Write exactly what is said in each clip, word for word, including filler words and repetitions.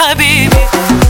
حبيبي.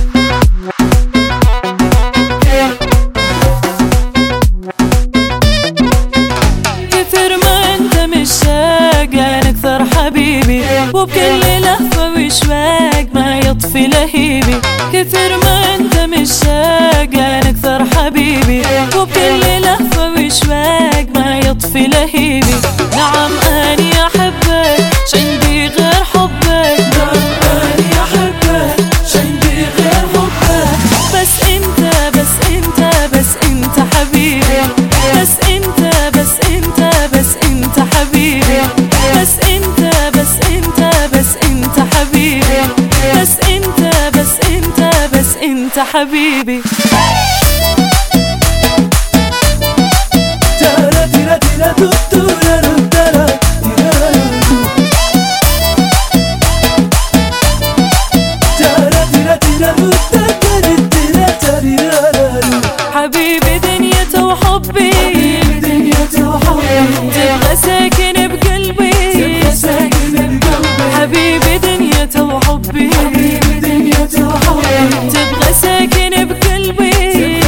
كثر ما انت مشتاق اكثر حبيبي، وبكل لهفة وشواق ما يطفي لهيبي. كثر ما انت مشتاق اكثر حبيبي، وبكل لهفة وشواق ما يطفي لهيبي. نعم اني احبك شعندي غير حبك، نعم اني احبك شعندي غير حبك. بس انت بس انت بس انت حبيبي، بس انت بس انت بس انت حبيبي. بس انت بس انت بس انت حبيبي، بس انت بس انت بس انت حبيبي. حبيبي دنيته وحبي، تبغى ساكن بقلبي. حبيبي دنيته وحبي، تبغى ساكن بقلبي.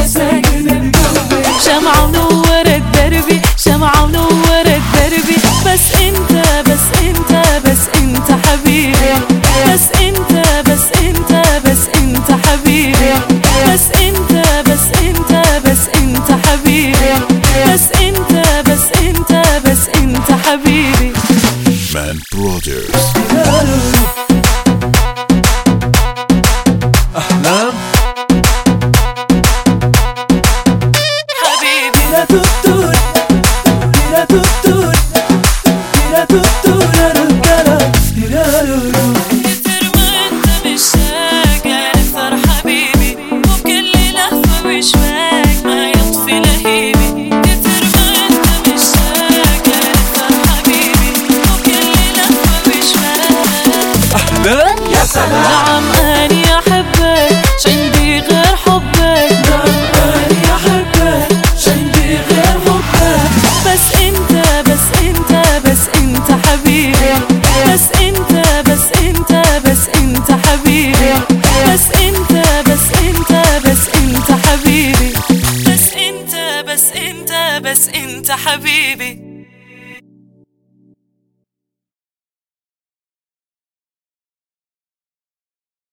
شمعة منورة دربي، شمعة منورة دربي. بس انت بس انت بس انت حبيبي، بس انت بس انت بس انت حبيبي. بس انت بس انت بس انت حبيبي، بس انت بس انت بس انت حبيبي. Man Brothers. أحلام حبيبي لا تطول لا تطول لا تطول كثر ما انت مشتاق اكثر حبيبي، وبكل لهفة وشواق ما يطفي لهيبي. كثر ما انت مشتاق اكثر حبيبي، وبكل لهفة وشواق. أحلام يا سلام. نعم اني احبك شعندي غير حبك، نعم أني أحبك شعندي غير حبك. بس انت بس انت بس انت حبيبي. بس انت بس انت بس انت حبيبي. بس انت بس انت بس انت حبيبي. بس انت بس انت بس انت حبيبي.